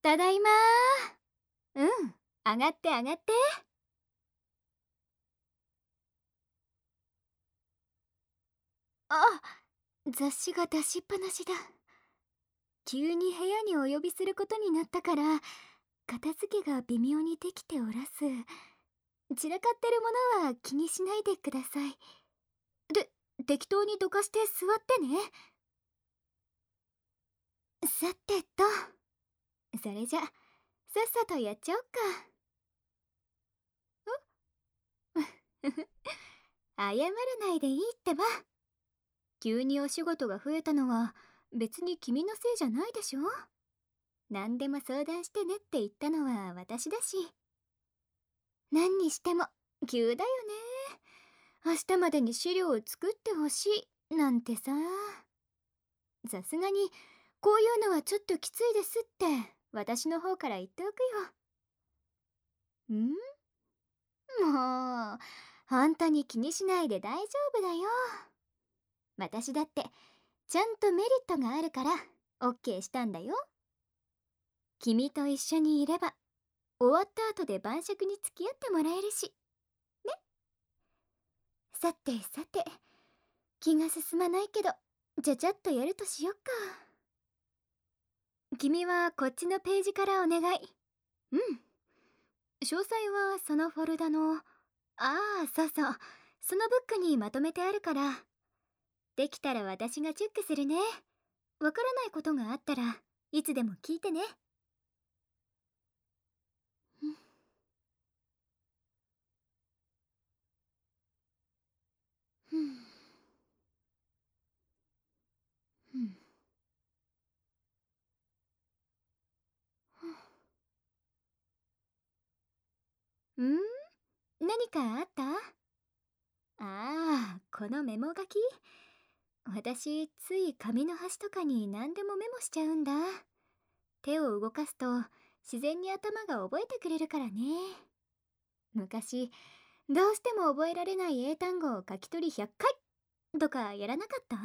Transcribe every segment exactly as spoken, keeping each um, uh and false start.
ただいまー。うん、上がって上がって。あ、雑誌が出しっぱなしだ。急に部屋にお呼びすることになったから、片付けが微妙にできておらず、散らかってるものは気にしないでください。で、適当にどかして座ってね。さてと、それじゃ、さっさとやっちゃおっか。謝らないでいいってば。急にお仕事が増えたのは別に君のせいじゃないでしょ。何でも相談してねって言ったのは私だし。何にしても急だよね。明日までに資料を作ってほしいなんてさ。さすがにこういうのはちょっときついですって私の方から言っておくよ。ん？もう本当に気にしないで大丈夫だよ。私だってちゃんとメリットがあるから オーケー したんだよ。君と一緒にいれば終わった後で晩酌に付き合ってもらえるしね。さてさて、気が進まないけどちゃちゃっとやるとしよっか。君はこっちのページからお願い。うん、詳細はそのフォルダの、ああ、そうそう、そのブックにまとめてあるから。できたら私がチェックするね。わからないことがあったらいつでも聞いてね。うん、うん、うん、うん。何かあった？ああ、このメモ書き。私つい紙の端とかに何でもメモしちゃうんだ。手を動かすと自然に頭が覚えてくれるからね。昔どうしても覚えられない英単語を書き取りひゃっかいとかやらなかった？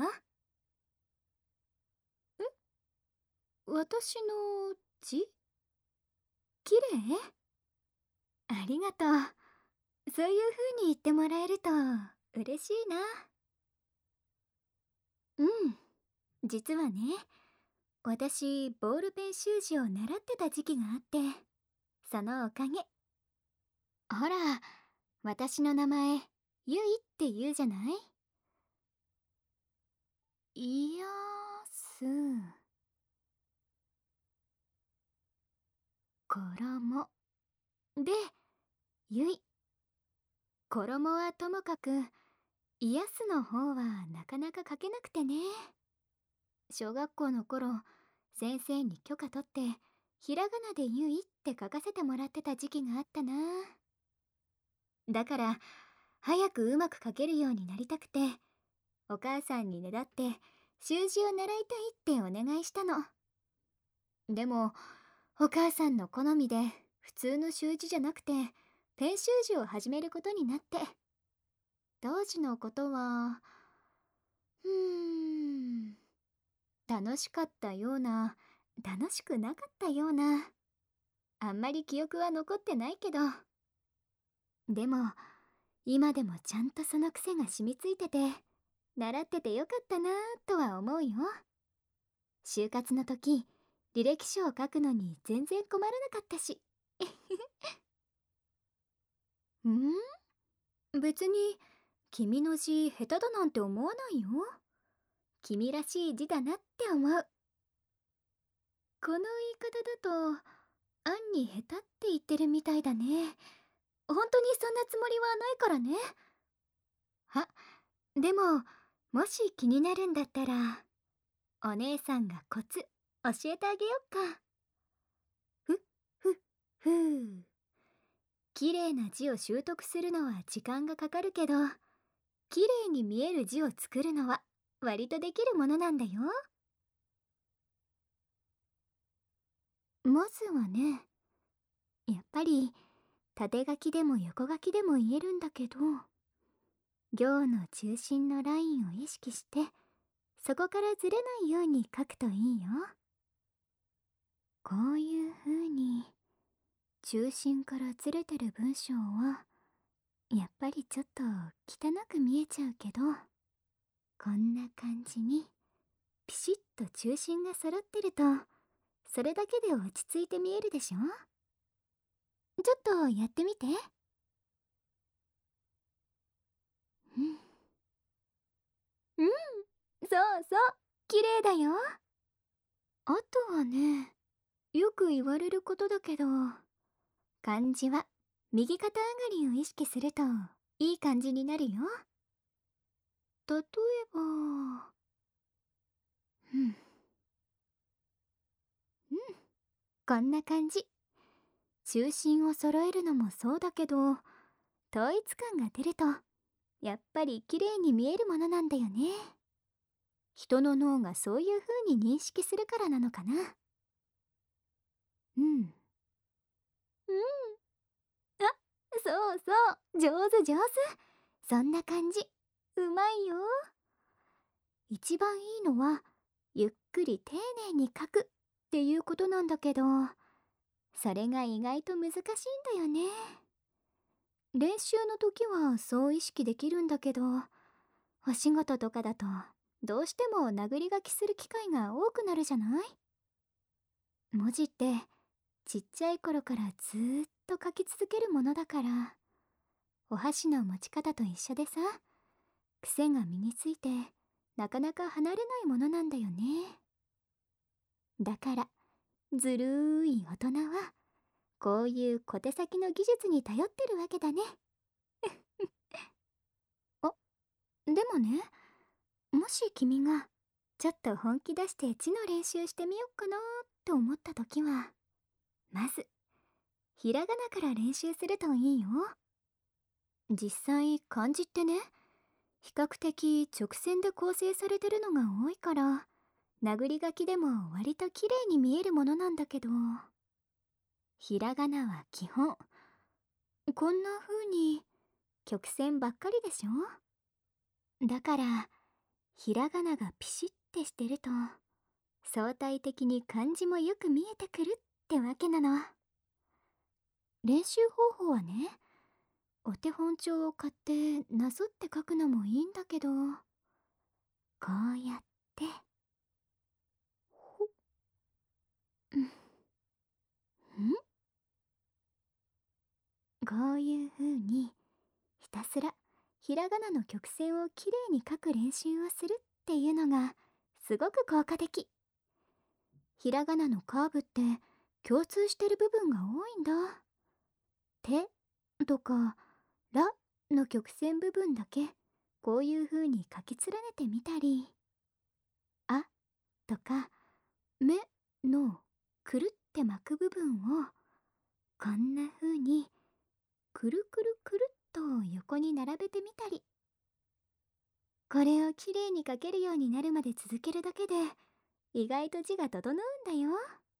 私の字綺麗？ありがとう。そういう風に言ってもらえると嬉しいな。うん、実はね、私ボールペン習字を習ってた時期があって、そのおかげ。ほら、私の名前ゆいって言うじゃない？いやす衣でゆい。衣はともかく癒すの方はなかなか書けなくてね。小学校の頃、先生に許可取ってひらがなでゆいって書かせてもらってた時期があったな。だから早くうまく書けるようになりたくて、お母さんにねだって習字を習いたいってお願いしたの。でもお母さんの好みで普通の習字じゃなくてペン習字を始めることになって、当時のことはうーん楽しかったような楽しくなかったような、あんまり記憶は残ってないけど、でも今でもちゃんとその癖が染みついてて習っててよかったなとは思うよ。就活の時履歴書を書くのに全然困らなかったし。ん？別に君の字下手だなんて思わないよ。君らしい字だなって思う。この言い方だと暗に下手って言ってるみたいだね。本当にそんなつもりはないからね。あ、でももし気になるんだったらお姉さんがコツ教えてあげよっか。ふふふー。綺麗な字を習得するのは時間がかかるけど、綺麗に見える字を作るのは割とできるものなんだよ。まずはね、やっぱり縦書きでも横書きでも言えるんだけど、行の中心のラインを意識してそこからずれないように書くといいよ。こういう風中心からずれてる文章はやっぱりちょっと汚く見えちゃうけど、こんな感じにピシッと中心が揃ってると、それだけで落ち着いて見えるでしょ。ちょっとやってみて。うん、うん、そうそう、綺麗だよ。あとはね、よく言われることだけど、漢字は右肩上がりを意識するといい感じになるよ。例えば、うん、うん、こんな感じ。中心を揃えるのもそうだけど、統一感が出るとやっぱり綺麗に見えるものなんだよね。人の脳がそういう風に認識するからなのかな。うん、うん、あ、そうそう、上手上手。そんな感じ。うまいよ。一番いいのはゆっくり丁寧に書くっていうことなんだけど、それが意外と難しいんだよね。練習の時はそう意識できるんだけど、お仕事とかだとどうしても殴り書きする機会が多くなるじゃない。文字ってちっちゃい頃からずーっと書き続けるものだから、お箸の持ち方と一緒でさ、癖が身についてなかなか離れないものなんだよね。だからずるーい大人はこういう小手先の技術に頼ってるわけだね。あ、でもね、もし君がちょっと本気出して字の練習してみよっかなって思った時は、まずひらがなから練習するといいよ。実際漢字ってね、比較的直線で構成されてるのが多いから、殴り書きでも割と綺麗に見えるものなんだけど、ひらがなは基本こんな風に曲線ばっかりでしょ。だからひらがながピシッてしてると相対的に漢字もよく見えてくるってわけなの。練習方法はね、お手本帳を買ってなぞって書くのもいいんだけど、こうやって、ほっ、うん、んこういう風にひたすらひらがなの曲線をきれいに書く練習をするっていうのがすごく効果的。ひらがなのカーブって共通してる部分が多いんだ。手とからの曲線部分だけこういう風に書き連ねてみたり、あとか目のくるって巻く部分をこんな風にくるくるくるっと横に並べてみたり、これをきれいに書けるようになるまで続けるだけで意外と字が整うんだよ。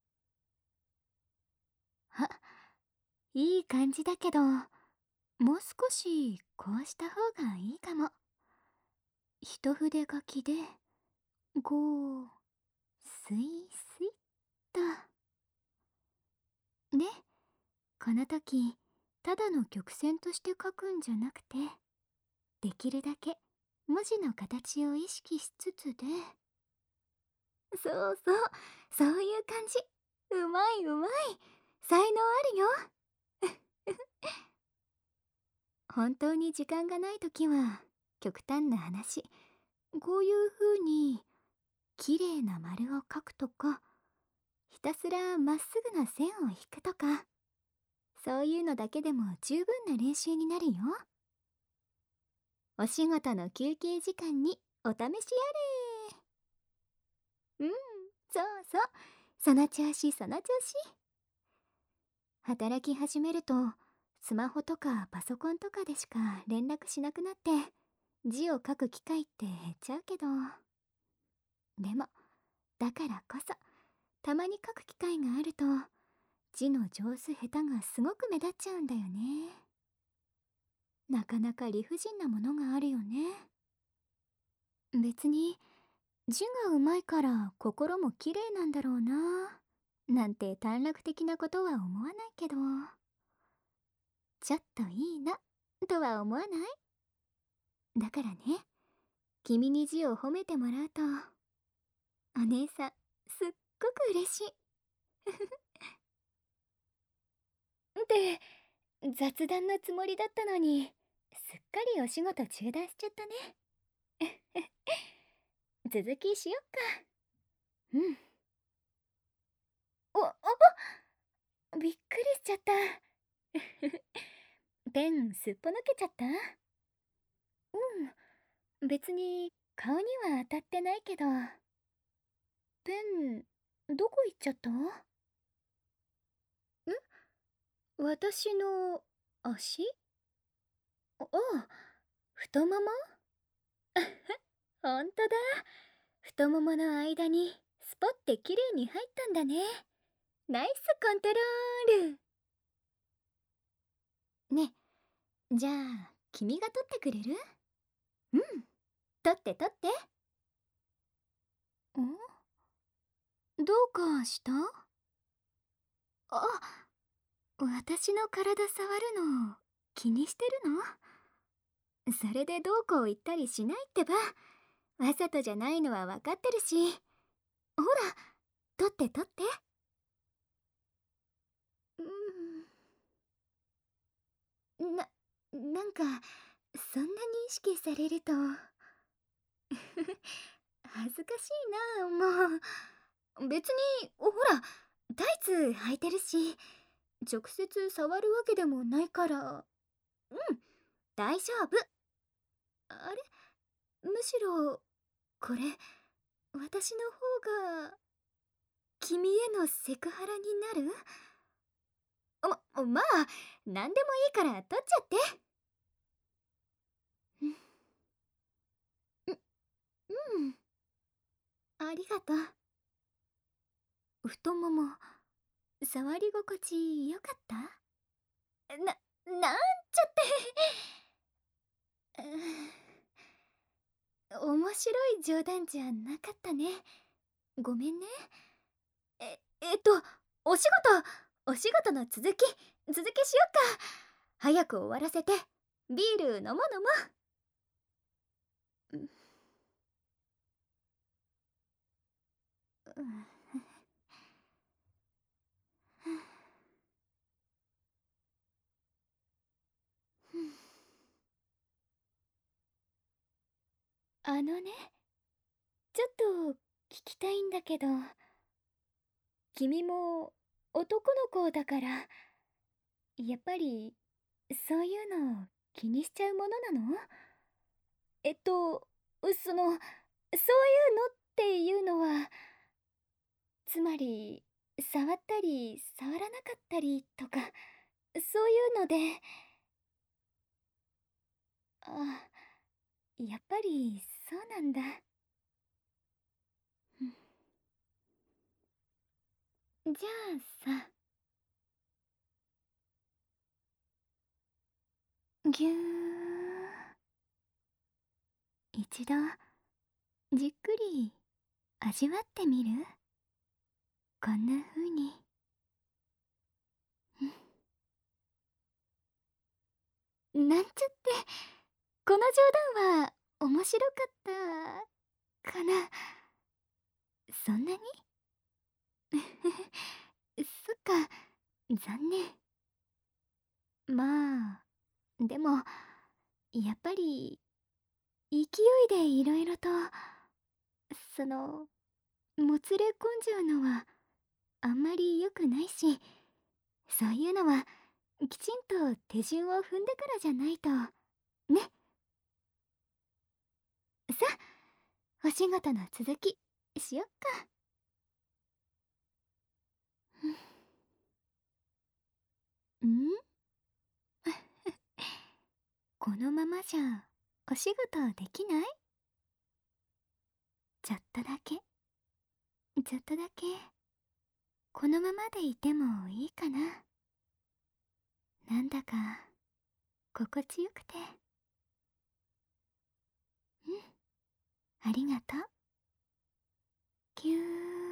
あ、いい感じだけど、もう少しこうした方がいいかも。一筆書きでこうスイスイっと。で、この時ただの曲線として書くんじゃなくて、できるだけ文字の形を意識しつつで、そうそう、そういう感じ。うまいうまい。才能あるよ。本当に時間がない時は極端な話、こういう風に綺麗な丸を描くとか、ひたすらまっすぐな線を引くとか、そういうのだけでも十分な練習になるよ。お仕事の休憩時間にお試しあれ。うん、そうそう、その調子その調子。働き始めるとスマホとかパソコンとかでしか連絡しなくなって字を書く機会って減っちゃうけど、でもだからこそたまに書く機会があると字の上手下手がすごく目立っちゃうんだよね。なかなか理不尽なものがあるよね。別に字がうまいから心も綺麗なんだろうななんて短絡的なことは思わないけど、 ちょっといいなとは思わない？だからね、君に字を褒めてもらうとお姉さんすっごく嬉しい。って雑談のつもりだったのに、すっかりお仕事中断しちゃったね。続きしよっか。うん。おおびっくりしちゃった。ペンすっぽ抜けちゃった？うん、別に顔には当たってないけど。ペンどこ行っちゃった？ん？私の足？ああ、太もも？ほんとだ。太ももの間にスポッて綺麗に入ったんだね。ナイスコントロール。ね、じゃあ君が取ってくれる？うん、取って取って。ん？どうかした？あ、私の体触るの気にしてるの？それでどうこう言ったりしないってば。わざとじゃないのは分かってるし。ほら、取って取って。うん、な、なんかそんなに意識されると恥ずかしいな。もう別にほらタイツ履いてるし、直接触るわけでもないから。うん、大丈夫。あれ、むしろこれ私の方が君へのセクハラになる？ま、まあ何でもいいから取っちゃって。うん、うん、ありがとう。太もも触り心地よかった？な、なんちゃって面白い冗談じゃなかったね。ごめんね。え、えっと、お仕事、お仕事の続き、続きしよっか。早く終わらせて、ビール飲もう飲もう。うん、うん、あのね、ちょっと聞きたいんだけど、君も男の子だから、やっぱりそういうの気にしちゃうものなの？えっと、その、そういうのっていうのは、つまり、触ったり触らなかったりとか、そういうので。あ、やっぱりそうなんだ。うん、じゃあさ、ぎゅー、一度じっくり味わってみる？こんな風に。なんちゃって、この冗談は面白かったかな？そんなに？そっか、残念。まあでもやっぱり勢いでいろいろと、その、もつれ込んじゃうのはあんまり良くないし、そういうのはきちんと手順を踏んでからじゃないとね。さあ、お仕事の続きしよっか。ん？このままじゃお仕事できない？ちょっとだけ、ちょっとだけこのままでいてもいいかな。なんだか心地よくて。うん、ありがとう。ぎゅー。